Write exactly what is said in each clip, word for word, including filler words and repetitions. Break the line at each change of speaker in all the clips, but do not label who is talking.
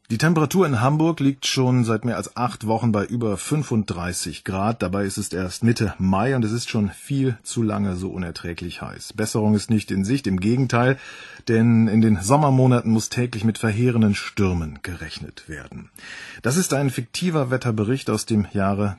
Die Temperatur in Hamburg liegt schon seit mehr als acht Wochen bei über fünfunddreißig Grad. Dabei ist es erst Mitte Mai und es ist schon viel zu lange so unerträglich heiß. Besserung ist nicht in Sicht, im Gegenteil, denn in den Sommermonaten muss täglich mit verheerenden Stürmen gerechnet werden. Das ist ein fiktiver Wetterbericht aus dem Jahre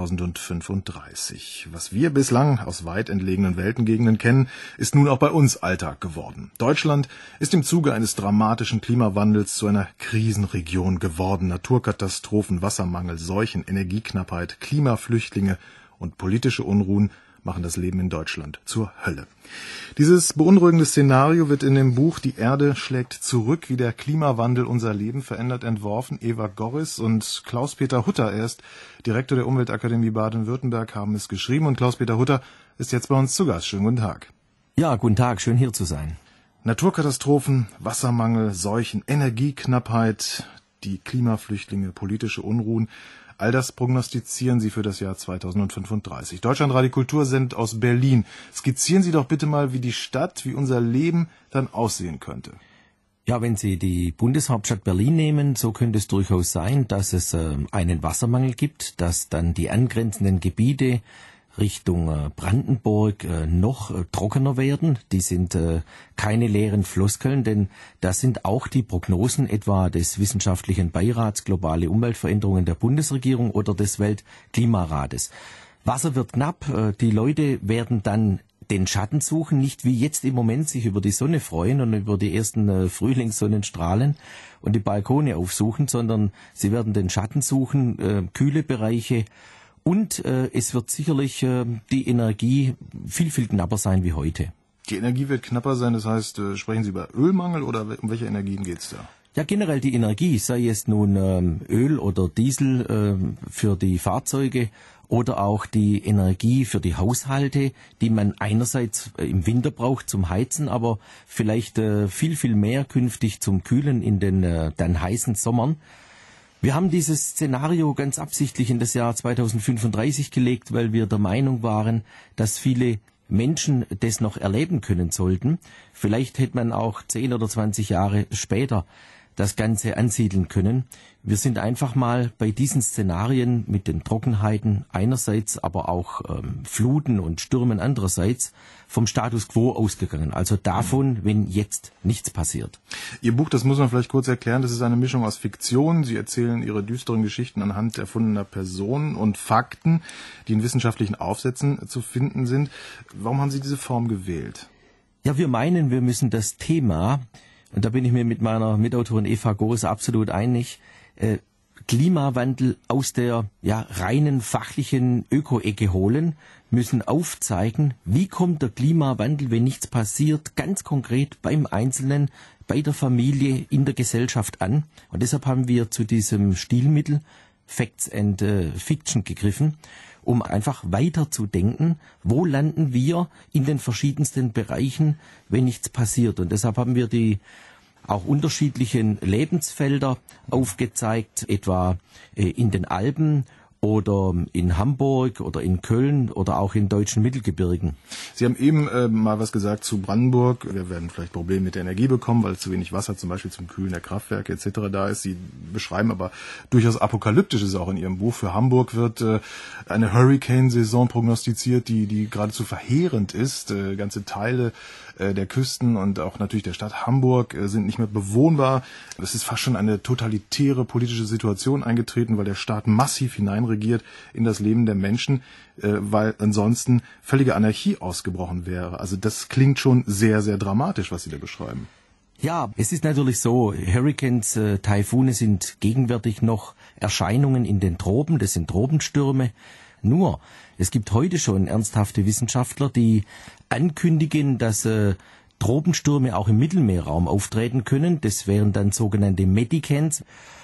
zweitausendfünfunddreißig. Was wir bislang aus weit entlegenen Weltengegenden kennen, ist nun auch bei uns Alltag geworden. Deutschland ist im Zuge eines dramatischen Klimawandels zu einer Krisenregion Region geworden. Naturkatastrophen, Wassermangel, Seuchen, Energieknappheit, Klimaflüchtlinge und politische Unruhen machen das Leben in Deutschland zur Hölle. Dieses beunruhigende Szenario wird in dem Buch Die Erde schlägt zurück, wie der Klimawandel unser Leben verändert, entworfen. Eva Gorris und Klaus-Peter Hutter, er ist Direktor der Umweltakademie Baden-Württemberg, haben es geschrieben. Und Klaus-Peter Hutter ist jetzt bei uns zu Gast. Schönen guten Tag.
Ja, guten Tag, schön hier zu sein.
Naturkatastrophen, Wassermangel, Seuchen, Energieknappheit, die Klimaflüchtlinge, politische Unruhen, all das prognostizieren Sie für das Jahr zweitausendfünfunddreißig. Deutschlandradio Kultursend aus Berlin. Skizzieren Sie doch bitte mal, wie die Stadt, wie unser Leben dann aussehen könnte.
Ja, wenn Sie die Bundeshauptstadt Berlin nehmen, so könnte es durchaus sein, dass es äh, einen Wassermangel gibt, dass dann die angrenzenden Gebiete Richtung Brandenburg noch trockener werden. Die sind keine leeren Floskeln, denn das sind auch die Prognosen etwa des Wissenschaftlichen Beirats Globale Umweltveränderungen der Bundesregierung oder des Weltklimarates. Wasser wird knapp, die Leute werden dann den Schatten suchen, nicht wie jetzt im Moment sich über die Sonne freuen und über die ersten Frühlingssonnenstrahlen und die Balkone aufsuchen, sondern sie werden den Schatten suchen, kühle Bereiche. Und äh, es wird sicherlich äh, die Energie viel, viel knapper sein wie heute.
Die Energie wird knapper sein, das heißt, äh, sprechen Sie über Ölmangel oder um welche Energien geht es da?
Ja, generell die Energie, sei es nun ähm, Öl oder Diesel ähm, für die Fahrzeuge oder auch die Energie für die Haushalte, die man einerseits äh, im Winter braucht zum Heizen, aber vielleicht äh, viel, viel mehr künftig zum Kühlen in den äh, dann heißen Sommern. Wir haben dieses Szenario ganz absichtlich in das Jahr zweitausendfünfunddreißig gelegt, weil wir der Meinung waren, dass viele Menschen das noch erleben können sollten. Vielleicht hätte man auch zehn oder zwanzig Jahre später das Ganze ansiedeln können. Wir sind einfach mal bei diesen Szenarien mit den Trockenheiten einerseits, aber auch ähm, Fluten und Stürmen andererseits vom Status quo ausgegangen. Also davon, wenn jetzt nichts passiert.
Ihr Buch, das muss man vielleicht kurz erklären, das ist eine Mischung aus Fiktion. Sie erzählen Ihre düsteren Geschichten anhand erfundener Personen und Fakten, die in wissenschaftlichen Aufsätzen zu finden sind. Warum haben Sie diese Form gewählt?
Ja, wir meinen, wir müssen das Thema, und da bin ich mir mit meiner Mitautorin Eva Gorris absolut einig, äh, Klimawandel aus der ja, reinen fachlichen Öko-Ecke holen, müssen aufzeigen, wie kommt der Klimawandel, wenn nichts passiert, ganz konkret beim Einzelnen, bei der Familie, in der Gesellschaft an. Und deshalb haben wir zu diesem Stilmittel Facts and äh, Fiction gegriffen, um einfach weiter zu denken, wo landen wir in den verschiedensten Bereichen, wenn nichts passiert. Und deshalb haben wir die auch unterschiedlichen Lebensfelder aufgezeigt, etwa äh, in den Alpen oder in Hamburg oder in Köln oder auch in deutschen Mittelgebirgen.
Sie haben eben äh, mal was gesagt zu Brandenburg. Wir werden vielleicht Probleme mit der Energie bekommen, weil zu wenig Wasser zum Beispiel zum Kühlen der Kraftwerke et cetera da ist. Sie beschreiben aber durchaus Apokalyptisches auch in Ihrem Buch. Für Hamburg wird äh, eine Hurricane-Saison prognostiziert, die, die geradezu verheerend ist. Äh, ganze Teile äh, der Küsten und auch natürlich der Stadt Hamburg äh, sind nicht mehr bewohnbar. Es ist fast schon eine totalitäre politische Situation eingetreten, weil der Staat massiv hineinregiert in das Leben der Menschen, äh, weil ansonsten völlige Anarchie ausgebrochen wäre. Also das klingt schon sehr, sehr dramatisch, was Sie da beschreiben.
Ja, es ist natürlich so, Hurricanes, äh, Taifune sind gegenwärtig noch Erscheinungen in den Tropen, das sind Tropenstürme. Nur, es gibt heute schon ernsthafte Wissenschaftler, die ankündigen, dass äh, Tropenstürme auch im Mittelmeerraum auftreten können. Das wären dann sogenannte Medicans.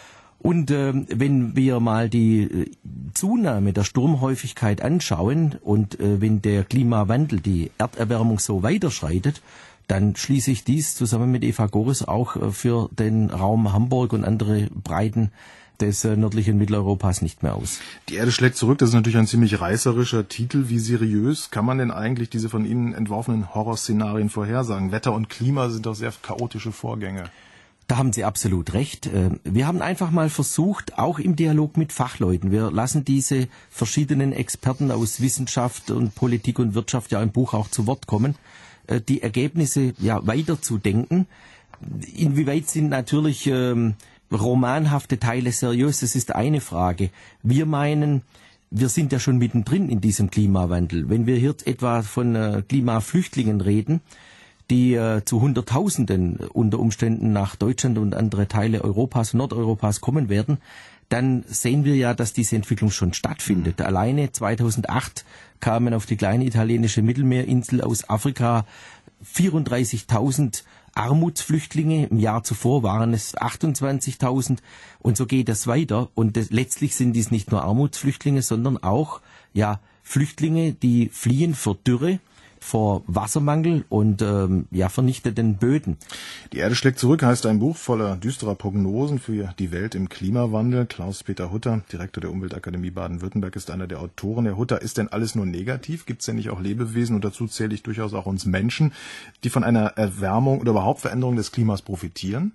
Und äh, wenn wir mal die äh, Zunahme der Sturmhäufigkeit anschauen und äh, wenn der Klimawandel, die Erderwärmung so weiterschreitet, dann schließe ich dies zusammen mit Eva Gorris auch äh, für den Raum Hamburg und andere Breiten des äh, nördlichen Mitteleuropas nicht mehr aus.
Die Erde schlägt zurück, das ist natürlich ein ziemlich reißerischer Titel. Wie seriös kann man denn eigentlich diese von Ihnen entworfenen Horrorszenarien vorhersagen? Wetter und Klima sind doch sehr chaotische Vorgänge.
Da haben Sie absolut recht. Wir haben einfach mal versucht, auch im Dialog mit Fachleuten, wir lassen diese verschiedenen Experten aus Wissenschaft und Politik und Wirtschaft ja im Buch auch zu Wort kommen, die Ergebnisse ja weiterzudenken. Inwieweit sind natürlich ähm, romanhafte Teile seriös, das ist eine Frage. Wir meinen, wir sind ja schon mittendrin in diesem Klimawandel. Wenn wir hier etwa von äh, Klimaflüchtlingen reden, die äh, zu Hunderttausenden unter Umständen nach Deutschland und andere Teile Europas, Nordeuropas kommen werden, dann sehen wir ja, dass diese Entwicklung schon stattfindet. Mhm. Alleine zweitausendacht kamen auf die kleine italienische Mittelmeerinsel aus Afrika vierunddreißigtausend Armutsflüchtlinge. Im Jahr zuvor waren es achtundzwanzigtausend und so geht das weiter. Und das, letztlich sind dies nicht nur Armutsflüchtlinge, sondern auch ja Flüchtlinge, die fliehen vor Dürre, vor Wassermangel und ähm, ja vernichteten Böden.
Die Erde schlägt zurück heißt ein Buch voller düsterer Prognosen für die Welt im Klimawandel. Klaus-Peter Hutter, Direktor der Umweltakademie Baden-Württemberg, ist einer der Autoren. Herr Hutter, ist denn alles nur negativ? Gibt es denn nicht auch Lebewesen, und dazu zähle ich durchaus auch uns Menschen, die von einer Erwärmung oder überhaupt Veränderung des Klimas profitieren?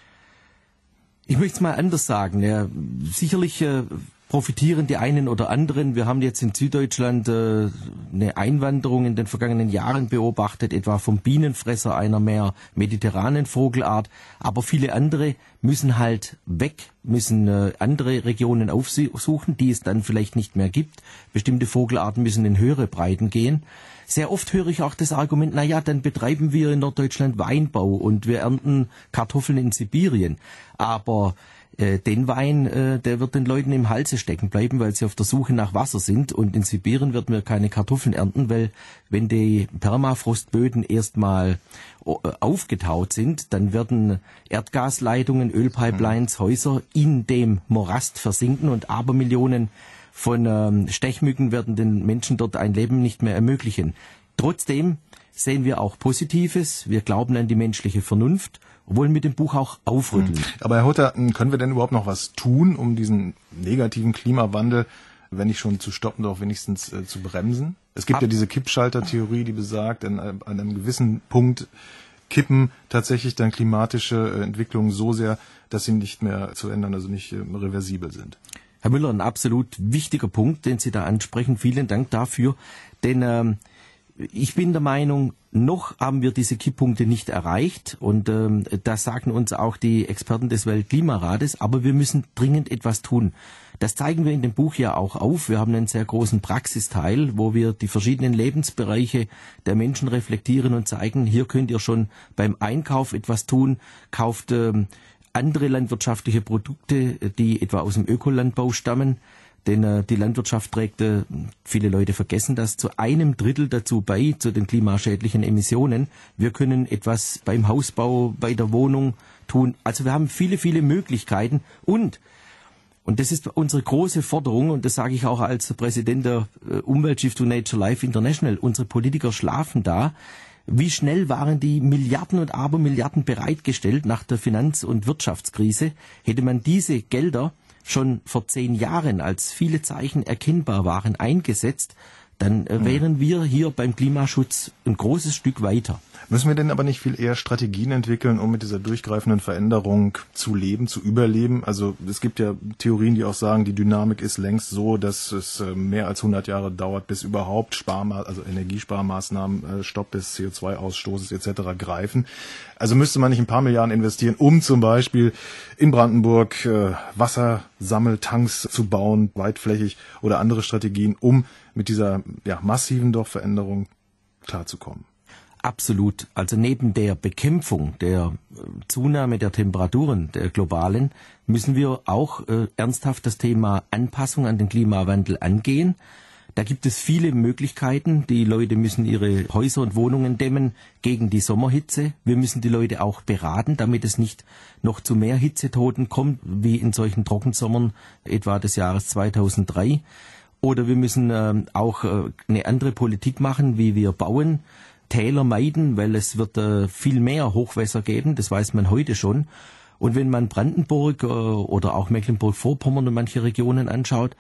Ich möchte es mal anders sagen. Ja, sicherlich äh, profitieren die einen oder anderen. Wir haben jetzt in Süddeutschland äh, eine Einwanderung in den vergangenen Jahren beobachtet, etwa vom Bienenfresser, einer mehr mediterranen Vogelart. Aber viele andere müssen halt weg, müssen äh, andere Regionen aufsuchen, die es dann vielleicht nicht mehr gibt. Bestimmte Vogelarten müssen in höhere Breiten gehen. Sehr oft höre ich auch das Argument, na ja, dann betreiben wir in Norddeutschland Weinbau und wir ernten Kartoffeln in Sibirien. Aber äh, den Wein, äh, der wird den Leuten im Halse stecken bleiben, weil sie auf der Suche nach Wasser sind. Und in Sibirien werden wir keine Kartoffeln ernten, weil wenn die Permafrostböden erstmal aufgetaut sind, dann werden Erdgasleitungen, Ölpipelines, Häuser in dem Morast versinken und Abermillionen von ähm, Stechmücken werden den Menschen dort ein Leben nicht mehr ermöglichen. Trotzdem sehen wir auch Positives. Wir glauben an die menschliche Vernunft, wollen mit dem Buch auch aufrütteln.
Aber Herr Hutter, können wir denn überhaupt noch was tun, um diesen negativen Klimawandel, wenn nicht schon zu stoppen, doch wenigstens äh, zu bremsen? Es gibt Ab- ja diese Kippschalter-Theorie, die besagt, an, an einem gewissen Punkt kippen tatsächlich dann klimatische äh, Entwicklungen so sehr, dass sie nicht mehr zu ändern, also nicht äh, reversibel sind.
Herr Müller, ein absolut wichtiger Punkt, den Sie da ansprechen. Vielen Dank dafür. Denn ähm, ich bin der Meinung, noch haben wir diese Kipppunkte nicht erreicht. Und ähm, das sagen uns auch die Experten des Weltklimarates. Aber wir müssen dringend etwas tun. Das zeigen wir in dem Buch ja auch auf. Wir haben einen sehr großen Praxisteil, wo wir die verschiedenen Lebensbereiche der Menschen reflektieren und zeigen, hier könnt ihr schon beim Einkauf etwas tun. Kauft ähm, andere landwirtschaftliche Produkte, die etwa aus dem Ökolandbau stammen, denn äh, die Landwirtschaft trägt, äh, viele Leute vergessen das, zu einem Drittel dazu bei, zu den klimaschädlichen Emissionen. Wir können etwas beim Hausbau, bei der Wohnung tun. Also wir haben viele, viele Möglichkeiten und Und das ist unsere große Forderung, und das sage ich auch als Präsident der äh, Umweltstiftung Nature Life International. Unsere Politiker schlafen da. Wie schnell waren die Milliarden und Abermilliarden bereitgestellt nach der Finanz- und Wirtschaftskrise? Hätte man diese Gelder schon vor zehn Jahren, als viele Zeichen erkennbar waren, eingesetzt, dann äh, wären wir hier beim Klimaschutz ein großes Stück weiter.
Müssen wir denn aber nicht viel eher Strategien entwickeln, um mit dieser durchgreifenden Veränderung zu leben, zu überleben? Also es gibt ja Theorien, die auch sagen, die Dynamik ist längst so, dass es mehr als hundert Jahre dauert, bis überhaupt Sparma- also Energiesparmaßnahmen, Stopp des C O zwei Ausstoßes et cetera greifen. Also müsste man nicht ein paar Milliarden investieren, um zum Beispiel in Brandenburg äh, Wassersammeltanks zu bauen, weitflächig, oder andere Strategien, um mit dieser ja, massiven doch Veränderung klarzukommen?
Absolut. Also neben der Bekämpfung der Zunahme der Temperaturen, der globalen, müssen wir auch äh, ernsthaft das Thema Anpassung an den Klimawandel angehen. Da gibt es viele Möglichkeiten. Die Leute müssen ihre Häuser und Wohnungen dämmen gegen die Sommerhitze. Wir müssen die Leute auch beraten, damit es nicht noch zu mehr Hitzetoten kommt, wie in solchen Trockensommern etwa des Jahres zweitausenddrei. Oder wir müssen äh, auch äh, eine andere Politik machen, wie wir bauen, Täler meiden, weil es wird äh, viel mehr Hochwässer geben, das weiß man heute schon. Und wenn man Brandenburg äh, oder auch Mecklenburg-Vorpommern und manche Regionen anschaut,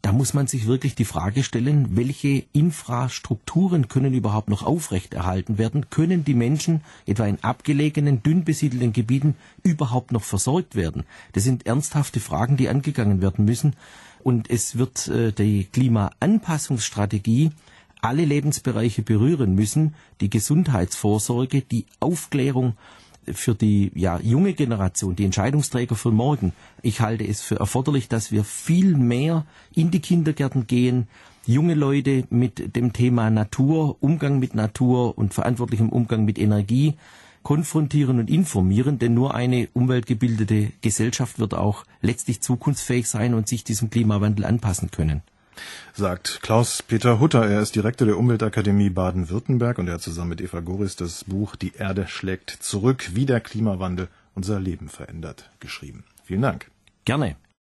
da muss man sich wirklich die Frage stellen, welche Infrastrukturen können überhaupt noch aufrechterhalten werden? Können die Menschen etwa in abgelegenen, dünn besiedelten Gebieten überhaupt noch versorgt werden? Das sind ernsthafte Fragen, die angegangen werden müssen. Und es wird äh, die Klimaanpassungsstrategie alle Lebensbereiche berühren müssen, die Gesundheitsvorsorge, die Aufklärung für die ja, junge Generation, die Entscheidungsträger für morgen. Ich halte es für erforderlich, dass wir viel mehr in die Kindergärten gehen, junge Leute mit dem Thema Natur, Umgang mit Natur und verantwortlichem Umgang mit Energie konfrontieren und informieren, denn nur eine umweltgebildete Gesellschaft wird auch letztlich zukunftsfähig sein und sich diesem Klimawandel anpassen können.
Sagt Klaus-Peter Hutter. Er ist Direktor der Umweltakademie Baden-Württemberg und er hat zusammen mit Eva Goris das Buch Die Erde schlägt zurück, wie der Klimawandel unser Leben verändert, geschrieben. Vielen Dank.
Gerne.